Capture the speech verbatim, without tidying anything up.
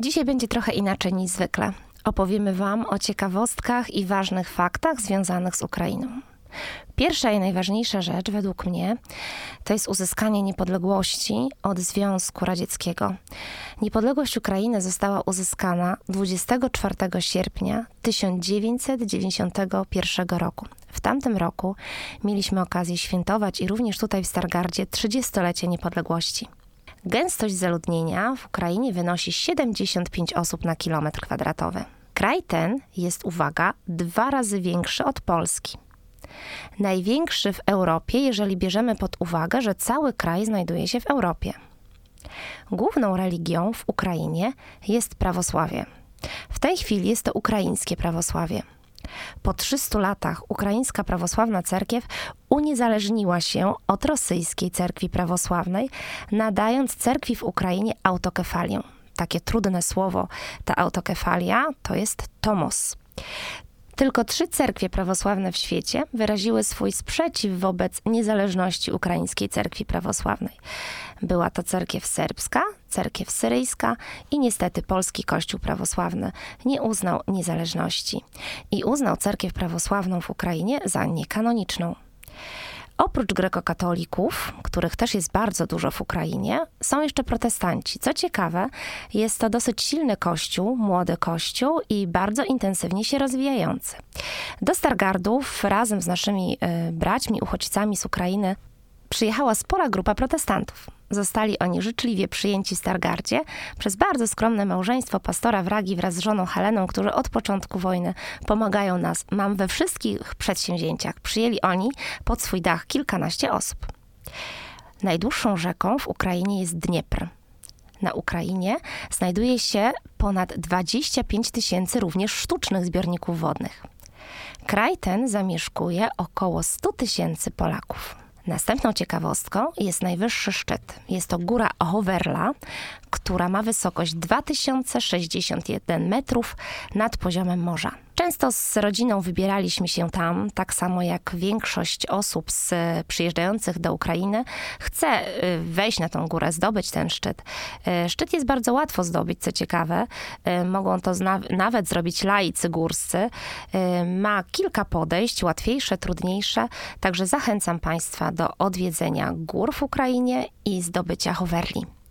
Dzisiaj będzie trochę inaczej niż zwykle. Opowiemy Wam o ciekawostkach i ważnych faktach związanych z Ukrainą. Pierwsza i najważniejsza rzecz według mnie to jest uzyskanie niepodległości od Związku Radzieckiego. Niepodległość Ukrainy została uzyskana dwudziestego czwartego sierpnia tysiąc dziewięćset dziewięćdziesiątego pierwszego roku. W tamtym roku mieliśmy okazję świętować i również tutaj w Stargardzie trzydziestolecie niepodległości. Gęstość zaludnienia w Ukrainie wynosi siedemdziesiąt pięć osób na kilometr kwadratowy. Kraj ten jest, uwaga, dwa razy większy od Polski. Największy w Europie, jeżeli bierzemy pod uwagę, że cały kraj znajduje się w Europie. Główną religią w Ukrainie jest prawosławie. W tej chwili jest to ukraińskie prawosławie. Po trzystu latach ukraińska prawosławna cerkiew uniezależniła się od rosyjskiej cerkwi prawosławnej, nadając cerkwi w Ukrainie autokefalię. Takie trudne słowo, ta autokefalia to jest tomos. Tylko trzy cerkwie prawosławne w świecie wyraziły swój sprzeciw wobec niezależności ukraińskiej cerkwi prawosławnej. Była to cerkiew serbska, cerkiew syryjska i niestety polski Kościół prawosławny nie uznał niezależności i uznał cerkiew prawosławną w Ukrainie za niekanoniczną. Oprócz grekokatolików, których też jest bardzo dużo w Ukrainie, są jeszcze protestanci. Co ciekawe, jest to dosyć silny kościół, młody kościół i bardzo intensywnie się rozwijający. Do Stargardów razem z naszymi y, braćmi, uchodźcami z Ukrainy przyjechała spora grupa protestantów. Zostali oni życzliwie przyjęci w Stargardzie przez bardzo skromne małżeństwo pastora Wragi wraz z żoną Heleną, którzy od początku wojny pomagają nas, mam we wszystkich przedsięwzięciach. Przyjęli oni pod swój dach kilkanaście osób. Najdłuższą rzeką w Ukrainie jest Dniepr. Na Ukrainie znajduje się ponad dwadzieścia pięć tysięcy również sztucznych zbiorników wodnych. Kraj ten zamieszkuje około sto tysięcy Polaków. Następną ciekawostką jest najwyższy szczyt. Jest to góra Hoverla, która ma wysokość dwa tysiące sześćdziesiąt jeden metrów nad poziomem morza. Często z rodziną wybieraliśmy się tam, tak samo jak większość osób z przyjeżdżających do Ukrainy chce wejść na tą górę, zdobyć ten szczyt. Szczyt jest bardzo łatwo zdobyć, co ciekawe. Mogą to zna- nawet zrobić laicy górscy. Ma kilka podejść, łatwiejsze, trudniejsze, także zachęcam Państwa do odwiedzenia gór w Ukrainie i zdobycia Hoverli.